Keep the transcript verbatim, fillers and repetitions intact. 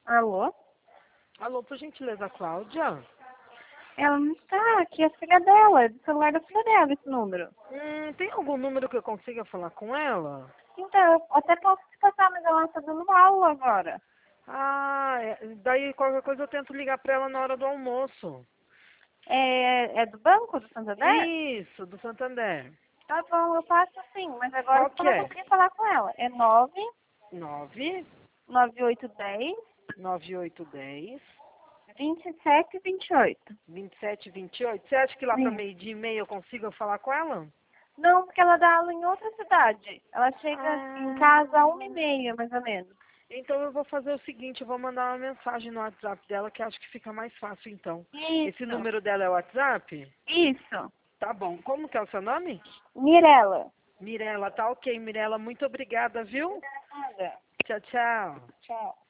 Alô? Alô, por gentileza, Cláudia? Ela não está aqui, é a filha dela, é do celular da filha dela esse número. Hum, tem algum número que eu consiga falar com ela? Então, eu até posso te passar, mas ela está dando aula agora. Ah, é- daí qualquer coisa eu tento ligar pra ela na hora do almoço. É, é do banco do Santander? Isso, do Santander. Tá bom, eu passo sim, mas agora Qual você que não vai é? conseguir falar com ela. É nove Nove nove oito um zero nove oito dez vinte e sete vinte e oito. vinte e sete vinte e oito. Você acha que lá pra Sim. meio-dia e meia eu consigo falar com ela? Não, porque ela dá aula em outra cidade. Ela chega em casa Ah, às uma e meia, mais ou menos. então eu vou fazer o seguinte, eu vou mandar uma mensagem no WhatsApp dela que acho que fica mais fácil então. Esse Isso, número dela é o WhatsApp? isso. Tá bom. Como que é o seu nome? Mirela. Mirela, tá ok, Mirela. Muito obrigada, viu? Nada. Tchau, tchau. Tchau.